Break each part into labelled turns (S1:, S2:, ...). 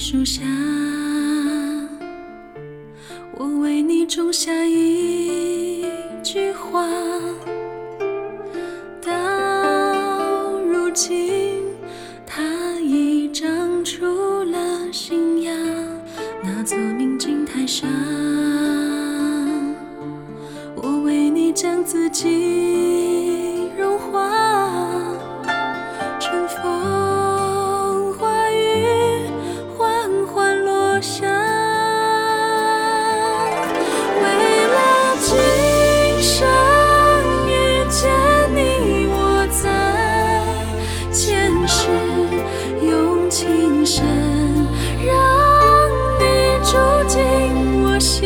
S1: 树下，我为你种下一句话。到如今，它已长出了新芽。那座明镜台上，我为你将自己融化。春风化雨，缓缓落下。为了今生遇见你，我在前世用情深，让你住进我心。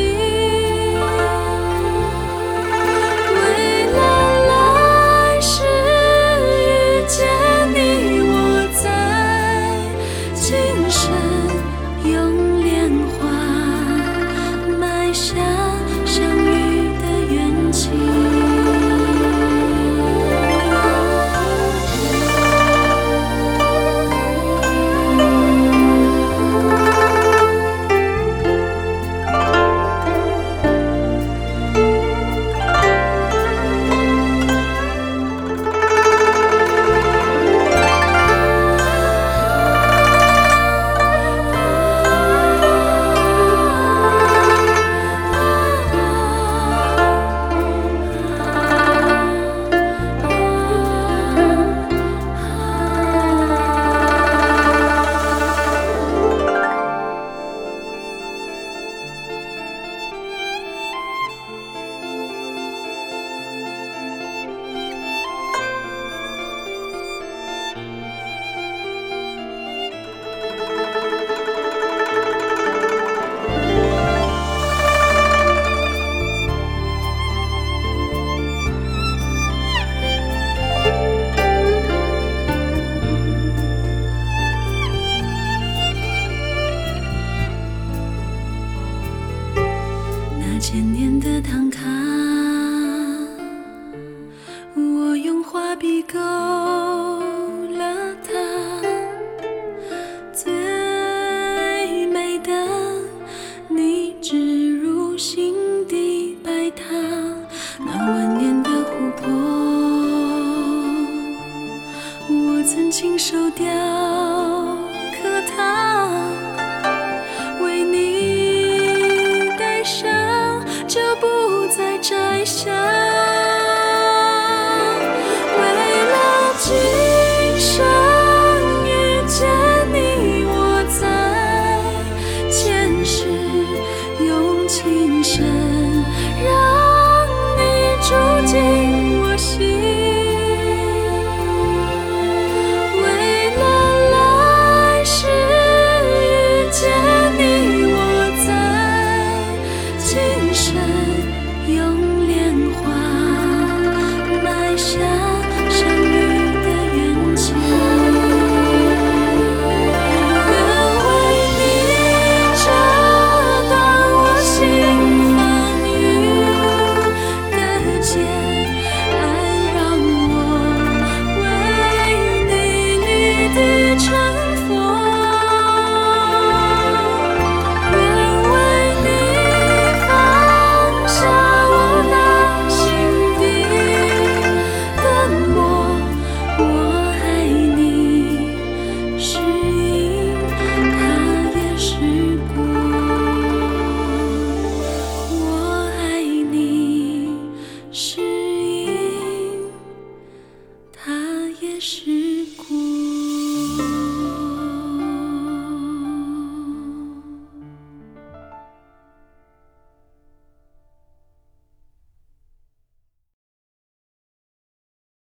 S1: 为了来世遇见你，我在今生用莲花埋下相遇的缘情。那千年的唐卡，我用画笔勾了它，最美的你植入心底白塔。那万年的琥珀，我曾亲手雕刻它，为你戴上就不再摘下。为了今生遇见你，我在前世用情深，让你住进我心。为了来世遇见你，我在今生用莲花埋下相遇的缘情。愿为你这段我心放雨的剑，爱让我为你立地成佛。愿为你放下我那心底的魔。我爱你，是因它也是果。我爱你，是因它也是